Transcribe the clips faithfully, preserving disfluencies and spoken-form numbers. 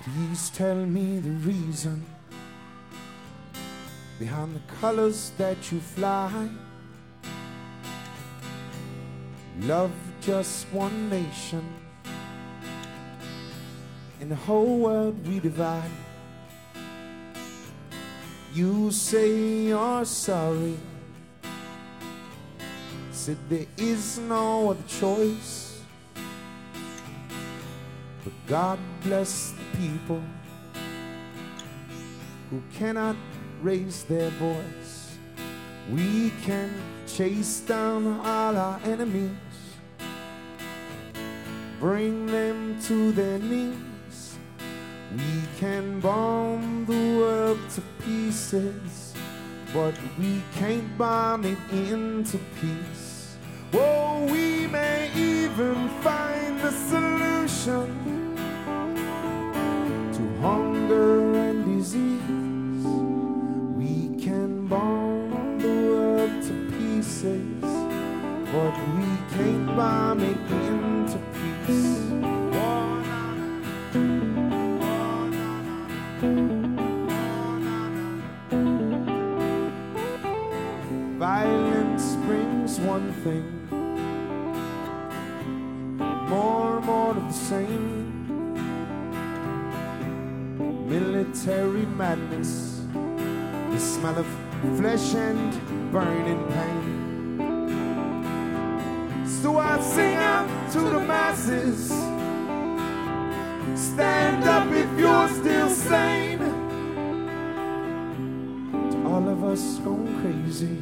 Please tell me the reason behind the colors that you fly. Love just one nation, in the whole world we divide. You say you're sorry, said there is no other choice. But God bless the people who cannot raise their voice. We can chase down all our enemies, bring them to their knees. We can bomb the world to pieces, but we can't bomb it into peace. Oh, we may even find the solution to hunger and disease. We can bomb the world to pieces, but we can't bomb it into peace. Oh, na, na. Oh, na, na. Oh, na, na. Violence brings one thing, more and more of the same. Military madness, the smell of flesh and burning pain. So I sing out to the masses, stand up if you're still sane. To all of us going crazy,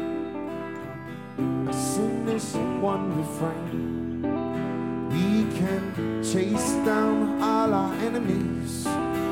I sing this one refrain. We can chase down all our enemies,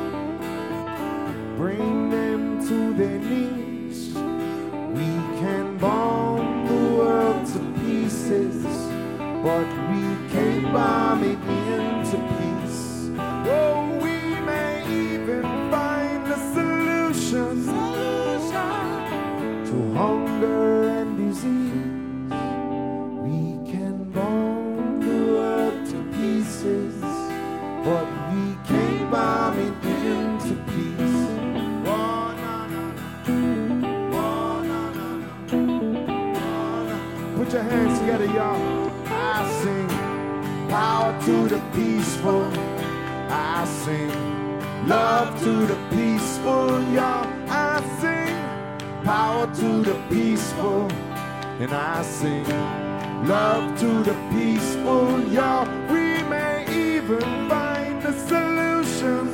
bring them to their knees. We can bomb the world to pieces, but we can't bomb it into peace. Oh, we may even find a solution, solution to hunger and disease. We can bomb the world to pieces, but we can't bomb it into peace. Oh, na, na, na. Oh, na, na, na. Oh, na. Put your hands together, y'all. I sing power to the peaceful. I sing love to the peaceful, y'all. I sing power to the peaceful, and I sing love to the peaceful, y'all. We may even find a solution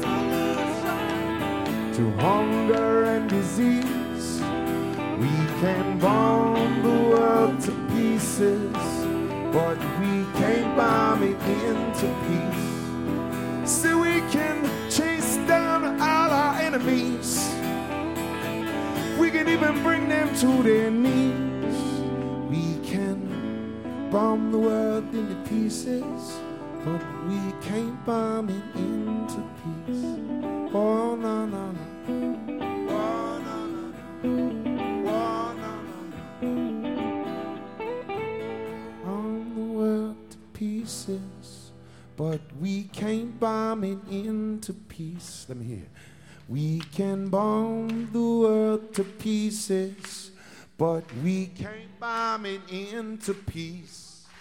to hunger and disease. We can bomb the world to pieces, but we can't bomb it into peace. So we can chase down all our enemies, we can even bring them to their knees. We can bomb the world into pieces, but we can't bomb it into peace. Oh, no, no, no. Oh, no, no, no. Oh, no, no, no. Bomb the world to pieces, but we can't bomb it into peace. Let me hear it. We can bomb the world to pieces, but we can't bomb it into peace.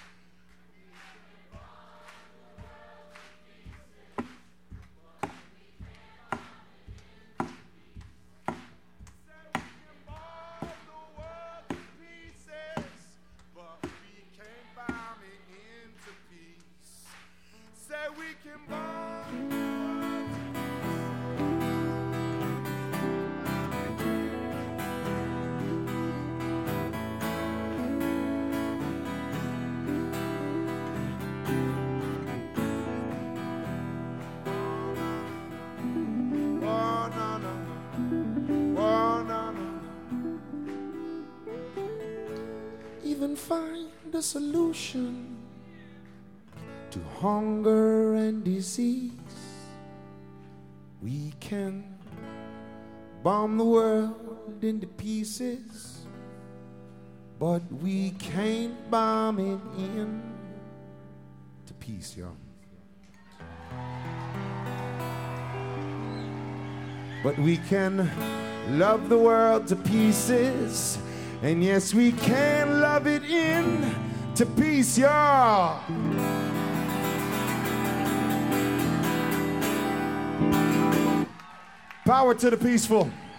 Even find a solution to hunger and disease. We can bomb the world into pieces, but we can't bomb it into peace, y'all. but we can love the world to pieces. And yes, we can love it in to peace, y'all. Power to the peaceful.